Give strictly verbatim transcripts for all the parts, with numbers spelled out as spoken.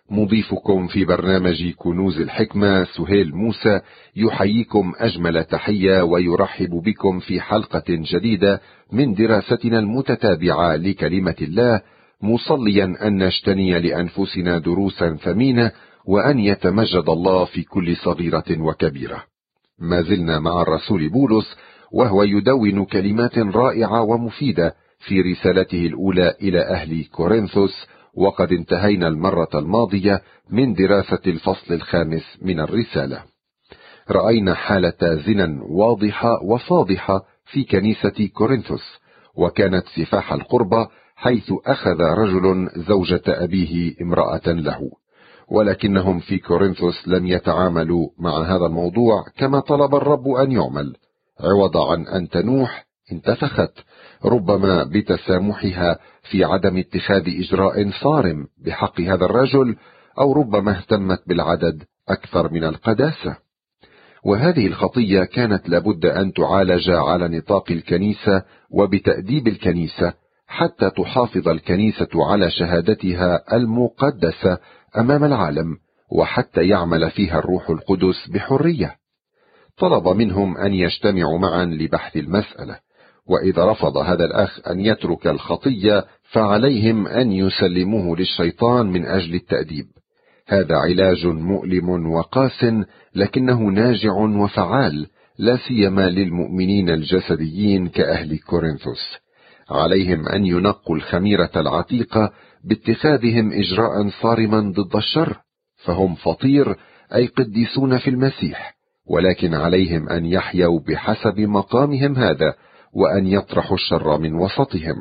مضيفكم في برنامج كنوز الحكمة سهيل موسى يحييكم أجمل تحية ويرحب بكم في حلقة جديدة من دراستنا المتتابعة لكلمة الله، مصليا أن نجتني لأنفسنا دروسا ثمينة وأن يتمجد الله في كل صغيرة وكبيرة. ما زلنا مع الرسول بولس وهو يدون كلمات رائعة ومفيدة في رسالته الأولى إلى أهل كورنثوس، وقد انتهينا المرة الماضية من دراسة الفصل الخامس من الرسالة. رأينا حالة زنا واضحة وفاضحة في كنيسة كورنثوس، وكانت سفاح القربة حيث أخذ رجل زوجة أبيه امرأة له، ولكنهم في كورنثوس لم يتعاملوا مع هذا الموضوع كما طلب الرب أن يعمل. عوض عن أن تنوح انتفخت، ربما بتسامحها في عدم اتخاذ إجراء صارم بحق هذا الرجل، أو ربما اهتمت بالعدد أكثر من القداسة. وهذه الخطية كانت لابد أن تعالج على نطاق الكنيسة وبتأديب الكنيسة، حتى تحافظ الكنيسة على شهادتها المقدسة أمام العالم، وحتى يعمل فيها الروح القدس بحرية. طلب منهم أن يجتمعوا معا لبحث المسألة، وإذا رفض هذا الأخ أن يترك الخطية فعليهم أن يسلموه للشيطان من أجل التأديب. هذا علاج مؤلم وقاس، لكنه ناجع وفعال، لا سيما للمؤمنين الجسديين كأهل كورنثوس. عليهم أن ينقوا الخميرة العتيقة باتخاذهم إجراء صارما ضد الشر، فهم فطير أي قديسون في المسيح، ولكن عليهم أن يحيوا بحسب مقامهم هذا، وأن يطرحوا الشر من وسطهم.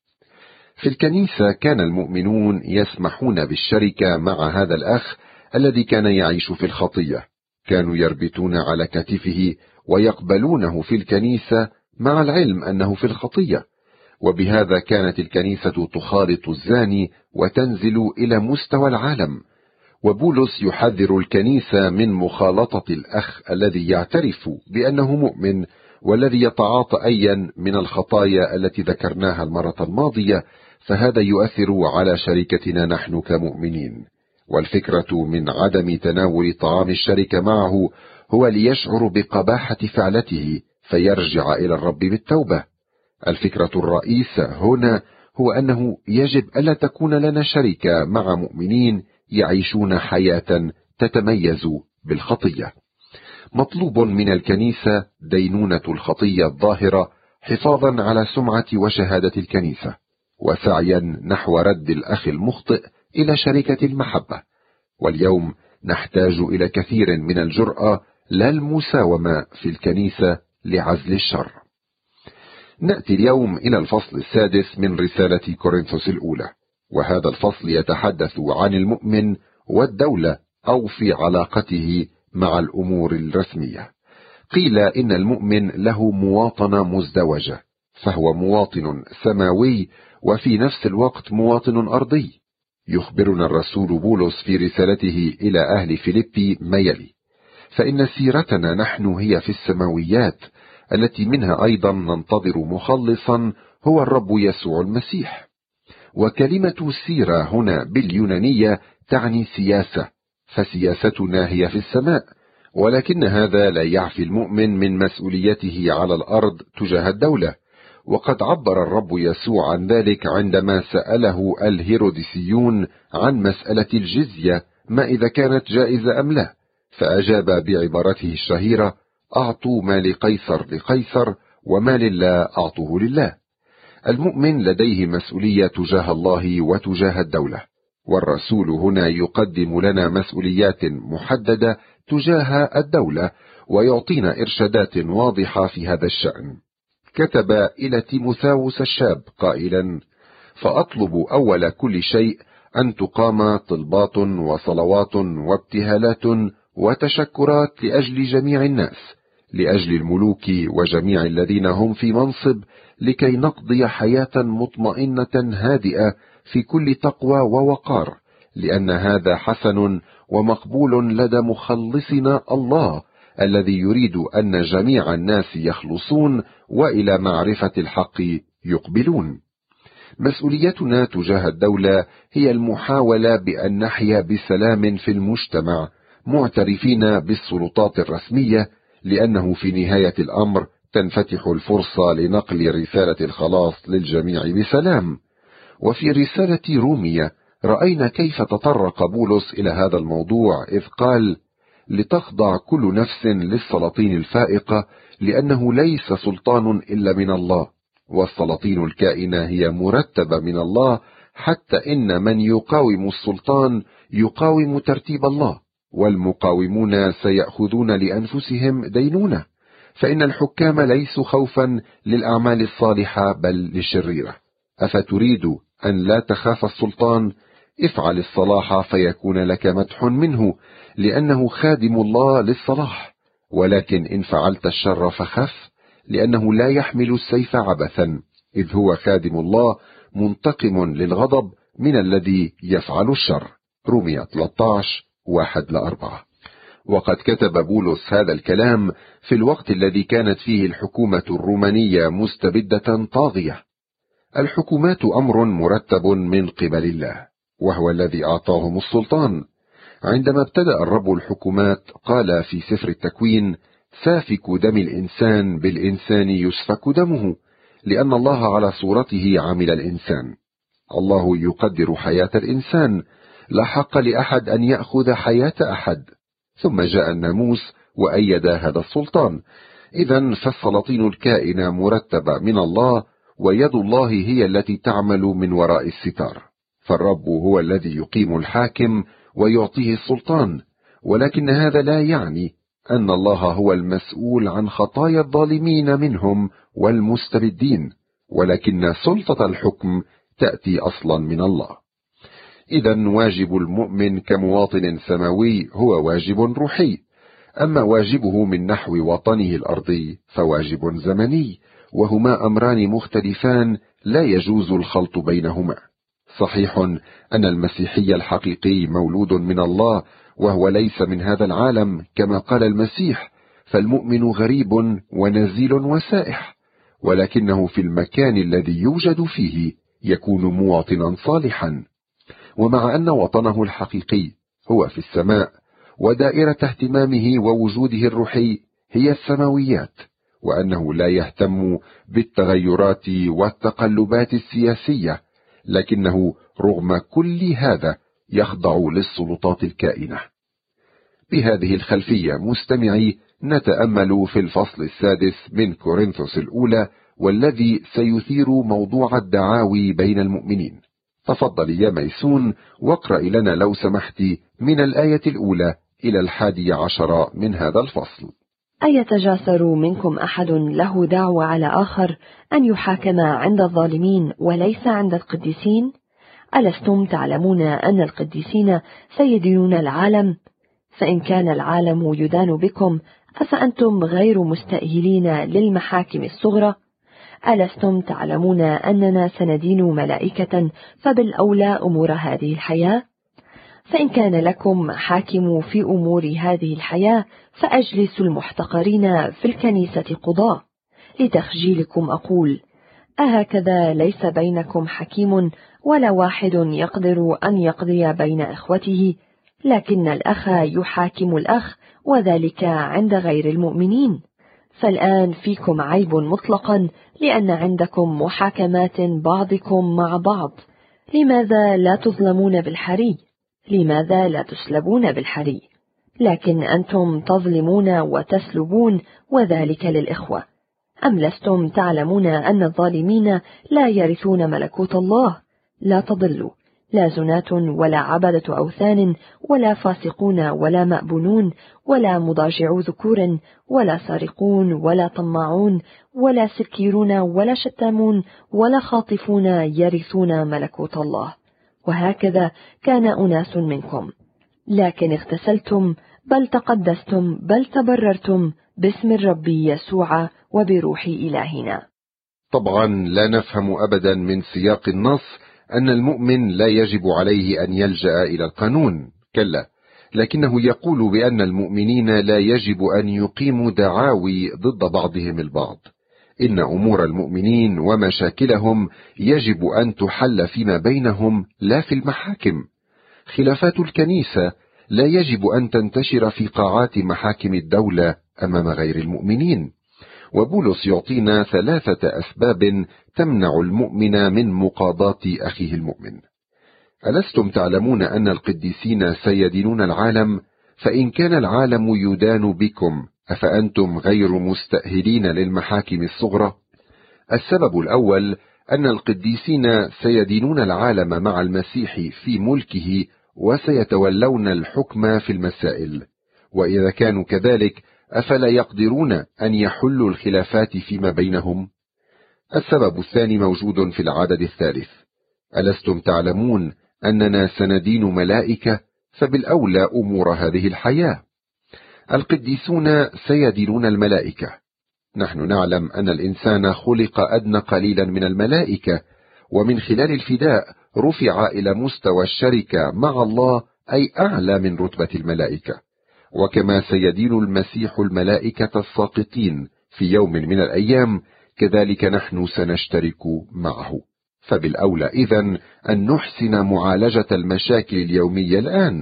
في الكنيسة كان المؤمنون يسمحون بالشركة مع هذا الأخ الذي كان يعيش في الخطية، كانوا يربطون على كتفه ويقبلونه في الكنيسة مع العلم أنه في الخطية، وبهذا كانت الكنيسة تخالط الزاني وتنزل إلى مستوى العالم. وبولس يحذر الكنيسة من مخالطة الأخ الذي يعترف بأنه مؤمن والذي يتعاطى أيا من الخطايا التي ذكرناها المرة الماضية، فهذا يؤثر على شركتنا نحن كمؤمنين. والفكرة من عدم تناول طعام الشركة معه هو ليشعر بقباحة فعلته فيرجع إلى الرب بالتوبة. الفكرة الرئيسة هنا هو أنه يجب ألا تكون لنا شركة مع مؤمنين يعيشون حياة تتميز بالخطية. مطلوب من الكنيسة دينونة الخطية الظاهرة، حفاظا على سمعة وشهادة الكنيسة، وسعيا نحو رد الأخ المخطئ إلى شركة المحبة. واليوم نحتاج إلى كثير من الجرأة لا المساومة في الكنيسة لعزل الشر. نأتي اليوم إلى الفصل السادس من رسالة كورنثوس الأولى، وهذا الفصل يتحدث عن المؤمن والدولة، أو في علاقته مع الأمور الرسمية. قيل إن المؤمن له مواطنة مزدوجة، فهو مواطن سماوي وفي نفس الوقت مواطن أرضي. يخبرنا الرسول بولس في رسالته إلى أهل فيليبي ما يلي: فإن سيرتنا نحن هي في السماويات، التي منها أيضا ننتظر مخلصا هو الرب يسوع المسيح. وكلمة سيرة هنا باليونانية تعني سياسة، فسياستنا هي في السماء، ولكن هذا لا يعفي المؤمن من مسؤوليته على الأرض تجاه الدولة. وقد عبر الرب يسوع عن ذلك عندما سأله الهيروديسيون عن مسألة الجزية، ما إذا كانت جائزة أم لا، فأجاب بعبارته الشهيرة: أعطوا ما لقيصر لقيصر، وما لله أعطوه لله. المؤمن لديه مسؤولية تجاه الله وتجاه الدولة، والرسول هنا يقدم لنا مسؤوليات محددة تجاه الدولة، ويعطينا إرشادات واضحة في هذا الشأن. كتب إلى تيموثاوس الشاب قائلا: فأطلب أول كل شيء أن تقام طلبات وصلوات وابتهالات وتشكرات لأجل جميع الناس، لأجل الملوك وجميع الذين هم في منصب، لكي نقضي حياة مطمئنة هادئة في كل تقوى ووقار، لأن هذا حسن ومقبول لدى مخلصنا الله، الذي يريد أن جميع الناس يخلصون وإلى معرفة الحق يقبلون. مسؤوليتنا تجاه الدولة هي المحاولة بأن نحيا بسلام في المجتمع، معترفين بالسلطات الرسمية، لأنه في نهاية الأمر تنفتح الفرصة لنقل رسالة الخلاص للجميع بسلام. وفي رسالة رومية رأينا كيف تطرق بولس إلى هذا الموضوع، إذ قال: لتخضع كل نفس للسلاطين الفائقة، لأنه ليس سلطان إلا من الله، والسلاطين الكائنة هي مرتبة من الله، حتى إن من يقاوم السلطان يقاوم ترتيب الله، والمقاومون سيأخذون لأنفسهم دينونة، فإن الحكام ليسوا خوفا للأعمال الصالحة بل للشريرة. أفتريد أن لا تخاف السلطان؟ افعل الصلاح فيكون لك مدح منه، لأنه خادم الله للصلاح، ولكن إن فعلت الشر فخف، لأنه لا يحمل السيف عبثا، إذ هو خادم الله منتقم للغضب من الذي يفعل الشر. رومية ثلاثة عشر واحد لأربعة. وقد كتب بولس هذا الكلام في الوقت الذي كانت فيه الحكومة الرومانية مستبدة طاغية. الحكومات أمر مرتب من قبل الله، وهو الذي أعطاهم السلطان. عندما ابتدأ الرب الحكومات قال في سفر التكوين: سافك دم الإنسان بالإنسان يسفك دمه، لأن الله على صورته عمل الإنسان. الله يقدر حياة الإنسان، لا حق لأحد أن يأخذ حياة أحد. ثم جاء الناموس وأيد هذا السلطان. إذن فالسلاطين الكائنة مرتبة من الله، ويد الله هي التي تعمل من وراء الستار. فالرب هو الذي يقيم الحاكم ويعطيه السلطان، ولكن هذا لا يعني أن الله هو المسؤول عن خطايا الظالمين منهم والمستبدين، ولكن سلطة الحكم تأتي أصلا من الله. إذن واجب المؤمن كمواطن سماوي هو واجب روحي، أما واجبه من نحو وطنه الأرضي فواجب زمني، وهما أمران مختلفان لا يجوز الخلط بينهما. صحيح أن المسيحي الحقيقي مولود من الله، وهو ليس من هذا العالم كما قال المسيح، فالمؤمن غريب ونزيل وسائح، ولكنه في المكان الذي يوجد فيه يكون مواطنا صالحا. ومع أن وطنه الحقيقي هو في السماء، ودائرة اهتمامه ووجوده الروحي هي السماويات، وأنه لا يهتم بالتغيرات والتقلبات السياسية، لكنه رغم كل هذا يخضع للسلطات الكائنة. بهذه الخلفية مستمعي نتأمل في الفصل السادس من كورنثوس الأولى، والذي سيثير موضوع الدعاوي بين المؤمنين. تفضلي يا ميسون واقرأ لنا لو سمحت من الآية الأولى إلى الحادي عشر من هذا الفصل. أيتجاسر منكم أحد له دعوة على آخر أن يحاكم عند الظالمين وليس عند القديسين؟ ألستم تعلمون أن القديسين سيدينون العالم؟ فإن كان العالم يدان بكم أفأنتم غير مستأهلين للمحاكم الصغرى؟ ألستم تعلمون أننا سندين ملائكة، فبالأولى أمور هذه الحياة؟ فإن كان لكم حاكم في أمور هذه الحياة فأجلسوا المحتقرين في الكنيسة قضاة. لتخجيلكم أقول: أهكذا ليس بينكم حكيم ولا واحد يقدر أن يقضي بين إخوته، لكن الأخ يحاكم الأخ، وذلك عند غير المؤمنين. فالآن فيكم عيب مطلقا، لأن عندكم محاكمات بعضكم مع بعض. لماذا لا تظلمون بالحري؟ لماذا لا تسلبون بالحري؟ لكن أنتم تظلمون وتسلبون، وذلك للإخوة. أم لستم تعلمون أن الظالمين لا يرثون ملكوت الله؟ لا تضلوا. لا زنات ولا عبدة أوثان ولا فاسقون ولا مأبونون ولا مضاجعو ذكور ولا سارقون ولا طماعون ولا سكيرون ولا شتامون ولا خاطفون يرثون ملكوت الله. وهكذا كان أناس منكم، لكن اغتسلتم بل تقدستم بل تبررتم باسم الرب يسوع وبروح إلهنا. طبعا لا نفهم أبدا من سياق النص أن المؤمن لا يجب عليه أن يلجأ إلى القانون، كلا، لكنه يقول بأن المؤمنين لا يجب أن يقيموا دعاوي ضد بعضهم البعض. إن أمور المؤمنين ومشاكلهم يجب أن تحل فيما بينهم لا في المحاكم. خلافات الكنيسة لا يجب أن تنتشر في قاعات محاكم الدولة أمام غير المؤمنين. وبولس يعطينا ثلاثة أسباب تمنع المؤمن من مقاضاة أخيه المؤمن. ألستم تعلمون أن القديسين سيدينون العالم؟ فإن كان العالم يدان بكم أفأنتم غير مستأهلين للمحاكم الصغرى؟ السبب الأول أن القديسين سيدينون العالم مع المسيح في ملكه وسيتولون الحكم في المسائل، وإذا كانوا كذلك أفلا يقدرون أن يحلوا الخلافات فيما بينهم؟ السبب الثاني موجود في العدد الثالث: ألستم تعلمون أننا سندين ملائكة؟ فبالأولى أمور هذه الحياة. القديسون سيدينون الملائكة. نحن نعلم أن الإنسان خلق أدنى قليلا من الملائكة، ومن خلال الفداء رفع إلى مستوى الشركة مع الله، أي أعلى من رتبة الملائكة. وكما سيدين المسيح الملائكة الساقطين في يوم من الأيام، كذلك نحن سنشترك معه. فبالأولى إذن أن نحسن معالجة المشاكل اليومية الآن.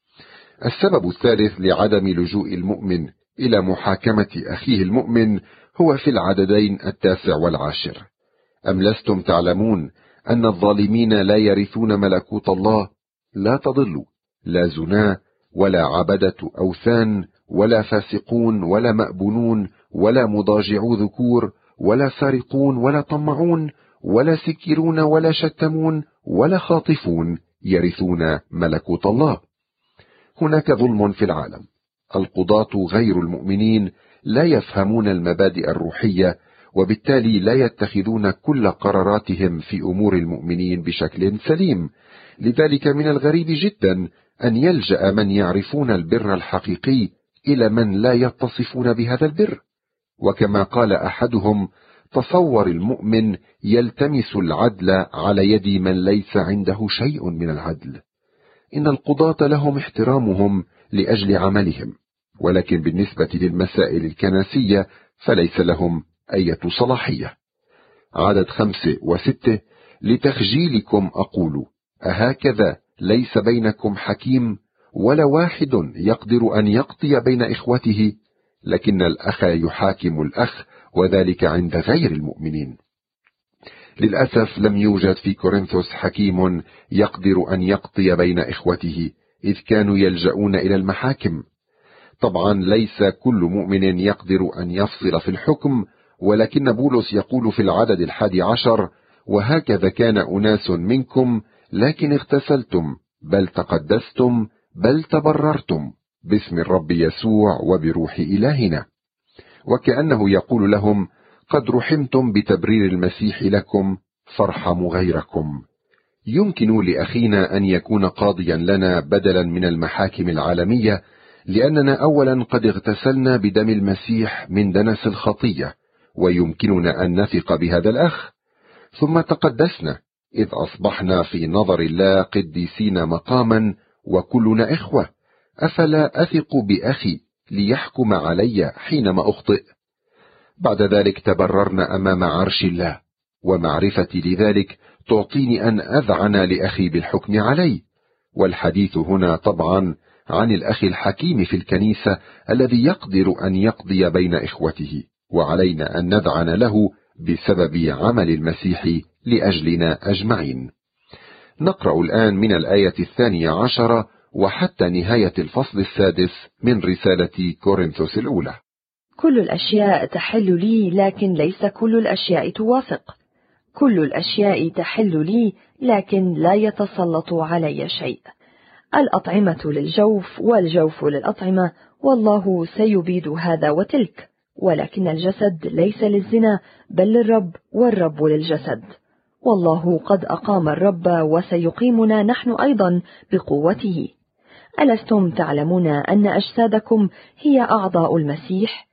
السبب الثالث لعدم لجوء المؤمن إلى محاكمة أخيه المؤمن هو في العددين التاسع والعاشر: أم لستم تعلمون أن الظالمين لا يرثون ملكوت الله؟ لا تضلوا، لا زنا ولا عبدة أوثان ولا فاسقون ولا مأبونون ولا مضاجعو ذكور ولا سارقون ولا طمعون ولا سكرون ولا شتمون ولا خاطفون يرثون ملكوت الله. هناك ظلم في العالم. القضاة غير المؤمنين لا يفهمون المبادئ الروحية، وبالتالي لا يتخذون كل قراراتهم في أمور المؤمنين بشكل سليم. لذلك من الغريب جدا أن يلجأ من يعرفون البر الحقيقي إلى من لا يتصفون بهذا البر. وكما قال أحدهم: تصور المؤمن يلتمس العدل على يد من ليس عنده شيء من العدل. إن القضاة لهم احترامهم لأجل عملهم، ولكن بالنسبة للمسائل الكنسية فليس لهم أي صلاحية. عدد خمسة وستة: لتخجيلكم أقول، أهكذا ليس بينكم حكيم ولا واحد يقدر أن يقضي بين إخوته؟ لكن الأخ يحاكم الأخ، وذلك عند غير المؤمنين. للأسف لم يوجد في كورنثوس حكيم يقدر أن يقضي بين إخوته، إذ كانوا يلجؤون إلى المحاكم. طبعا ليس كل مؤمن يقدر أن يفصل في الحكم، ولكن بولس يقول في العدد الحادي عشر: وهكذا كان أناس منكم، لكن اغتسلتم، بل تقدستم، بل تبررتم باسم الرب يسوع وبروح إلهنا. وكأنه يقول لهم: قد رحمتم بتبرير المسيح لكم، فارحموا غيركم. يمكن لأخينا أن يكون قاضيا لنا بدلا من المحاكم العالمية، لأننا أولا قد اغتسلنا بدم المسيح من دنس الخطية، ويمكننا أن نثق بهذا الأخ. ثم تقدسنا، إذ أصبحنا في نظر الله قديسين مقاما، وكلنا إخوة. أفلا أثق بأخي ليحكم علي حينما أخطئ؟ بعد ذلك تبررنا أمام عرش الله، ومعرفتي لذلك تعطيني أن أذعن لأخي بالحكم علي. والحديث هنا طبعا عن الأخ الحكيم في الكنيسة الذي يقدر أن يقضي بين إخوته، وعلينا أن نذعن له بسبب عمل المسيح لأجلنا أجمعين. نقرأ الآن من الآية الثانية عشرة وحتى نهاية الفصل السادس من رسالة كورنثوس الأولى. كل الأشياء تحل لي، لكن ليس كل الأشياء توافق. كل الأشياء تحل لي، لكن لا يتسلط علي شيء. الأطعمة للجوف، والجوف للأطعمة، والله سيبيد هذا وتلك. ولكن الجسد ليس للزنا، بل للرب، والرب للجسد. والله قد أقام الرب، وسيقيمنا نحن أيضا بقوته. ألستم تعلمون أن أجسادكم هي أعضاء المسيح؟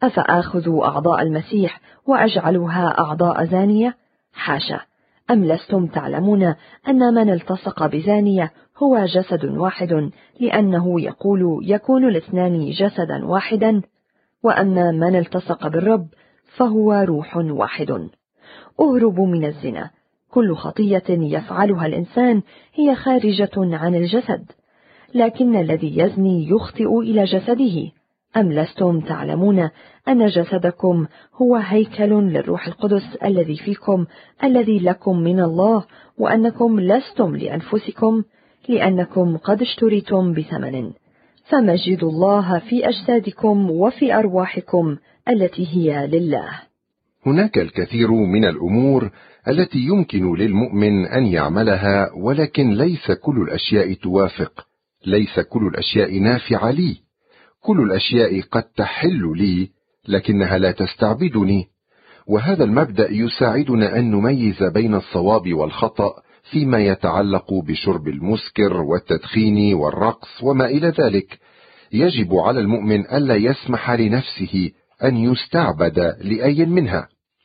أفآخذ أعضاء المسيح وأجعلها أعضاء زانية؟ حاشا! أم لستم تعلمون أن من التصق بزانية هو جسد واحد، لأنه يقول: يكون الاثنان جسدا واحدا؟ وأما من التصق بالرب فهو روح واحد. اهربوا من الزنا. كل خطية يفعلها الإنسان هي خارجة عن الجسد، لكن الذي يزني يخطئ إلى جسده. أم لستم تعلمون أن جسدكم هو هيكل للروح القدس الذي فيكم، الذي لكم من الله، وأنكم لستم لأنفسكم، لأنكم قد اشتريتم بثمن؟ فمجدوا الله في أجسادكم وفي أرواحكم التي هي لله. هناك الكثير من الأمور التي يمكن للمؤمن أن يعملها، ولكن ليس كل الأشياء توافق، ليس كل الأشياء نافعة لي. كل الأشياء قد تحل لي، لكنها لا تستعبدني. وهذا المبدأ يساعدنا أن نميز بين الصواب والخطأ فيما يتعلق بشرب المسكر والتدخين والرقص وما إلى ذلك. يجب على المؤمن ألا يسمح لنفسه أن يستعبد لأي منها.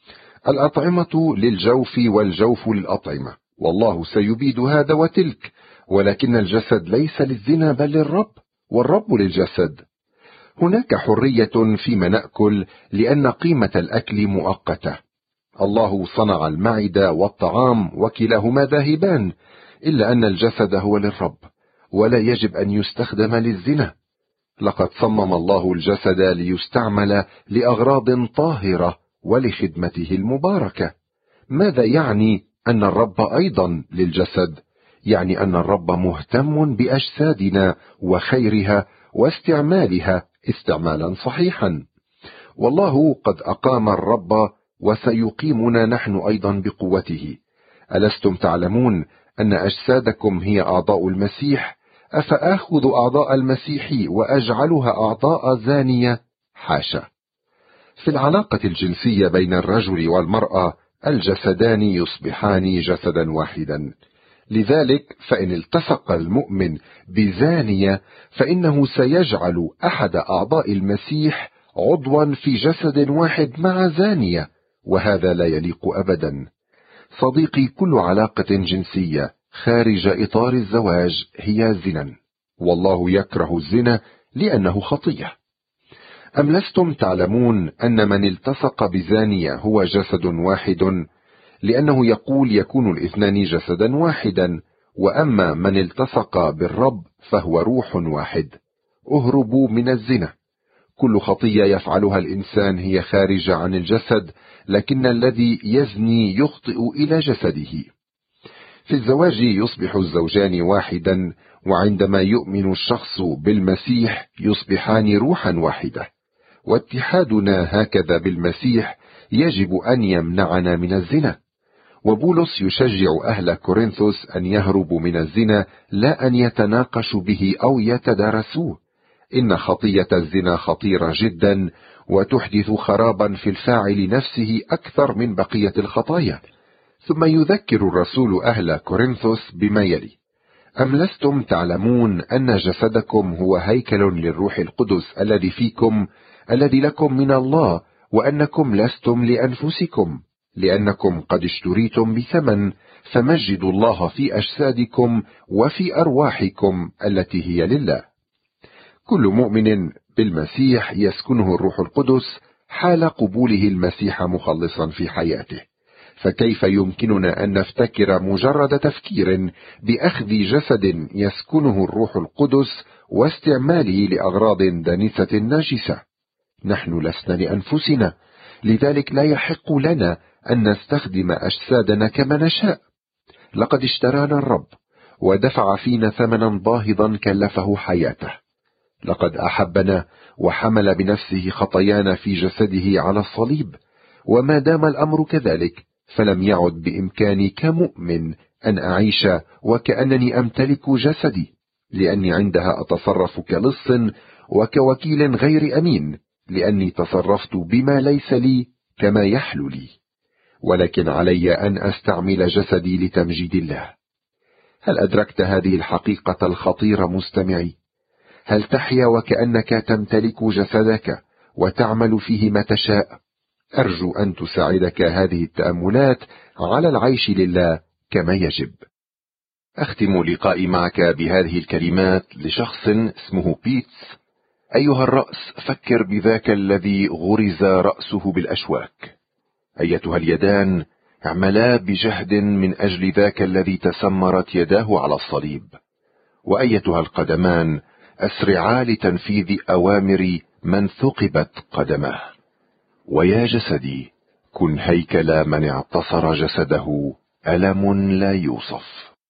الأطعمة للجوف والجوف للأطعمة، والله سيبيد هذا وتلك، ولكن الجسد ليس للزنا بل للرب، والرب للجسد. هناك حرية فيما نأكل، لأن قيمة الأكل مؤقتة. الله صنع المعدة والطعام وكلاهما ذاهبان، إلا أن الجسد هو للرب، ولا يجب أن يستخدم للزنا. لقد صمم الله الجسد ليستعمل لأغراض طاهرة ولخدمته المباركة. ماذا يعني أن الرب أيضا للجسد؟ يعني أن الرب مهتم بأجسادنا وخيرها واستعمالها استعمالا صحيحا. والله قد أقام الرب وسيقيمنا نحن أيضا بقوته. ألستم تعلمون أن أجسادكم هي أعضاء المسيح؟ أفآخذ أعضاء المسيح وأجعلها أعضاء زانية؟ حاشا. في العلاقة الجنسية بين الرجل والمرأة الجسدان يصبحان جسدا واحدا. لذلك فإن التصق المؤمن بزانية فإنه سيجعل أحد أعضاء المسيح عضوا في جسد واحد مع زانية، وهذا لا يليق أبدا. صديقي، كل علاقة جنسية خارج إطار الزواج هي زنا، والله يكره الزنا لأنه خطية. أم لستم تعلمون أن من التصق بزانية هو جسد واحد؟ لأنه يقول يكون الاثنان جسدا واحدا. وأما من التصق بالرب فهو روح واحد. اهربوا من الزنا. كل خطية يفعلها الإنسان هي خارجة عن الجسد، لكن الذي يزني يخطئ إلى جسده. في الزواج يصبح الزوجان واحدا، وعندما يؤمن الشخص بالمسيح يصبحان روحا واحدة. واتحادنا هكذا بالمسيح يجب أن يمنعنا من الزنا. وبولس يشجع أهل كورنثوس أن يهربوا من الزنا، لا أن يتناقشوا به أو يتدارسوه. إن خطية الزنا خطيرة جدا، وتحدث خرابا في الفاعل نفسه أكثر من بقية الخطايا. ثم يذكر الرسول أهل كورنثوس بما يلي: أم لستم تعلمون أن جسدكم هو هيكل للروح القدس الذي فيكم، الذي لكم من الله، وأنكم لستم لأنفسكم، لأنكم قد اشتريتم بثمن، فمجدوا الله في أجسادكم وفي أرواحكم التي هي لله. كل مؤمن بالمسيح يسكنه الروح القدس حال قبوله المسيح مخلصا في حياته. فكيف يمكننا أن نفتكر مجرد تفكير بأخذ جسد يسكنه الروح القدس واستعماله لأغراض دنسة ناجسة؟ نحن لسنا لأنفسنا، لذلك لا يحق لنا أن نستخدم أجسادنا كما نشاء. لقد اشترانا الرب ودفع فينا ثمنا باهظا كلفه حياته. لقد أحبنا وحمل بنفسه خطايانا في جسده على الصليب. وما دام الأمر كذلك فلم يعد بإمكاني كمؤمن أن أعيش وكأنني أمتلك جسدي، لأني عندها أتصرف كلص وكوكيل غير أمين، لأني تصرفت بما ليس لي كما يحلو لي. ولكن علي أن أستعمل جسدي لتمجيد الله. هل أدركت هذه الحقيقة الخطيرة مستمعي؟ هل تحيا وكأنك تمتلك جسدك وتعمل فيه ما تشاء؟ أرجو أن تساعدك هذه التأملات على العيش لله كما يجب. أختم لقائي معك بهذه الكلمات لشخص اسمه بيتس. أيها الرأس، فكر بذاك الذي غرز رأسه بالأشواك. أيتها اليدان، اعملا بجهد من أجل ذاك الذي تسمرت يداه على الصليب. وأيتها القدمان، أسرعا لتنفيذ أوامر من ثقبت قدماه. ويا جسدي، كن هيكل من اعتصر جسده ألم لا يوصف.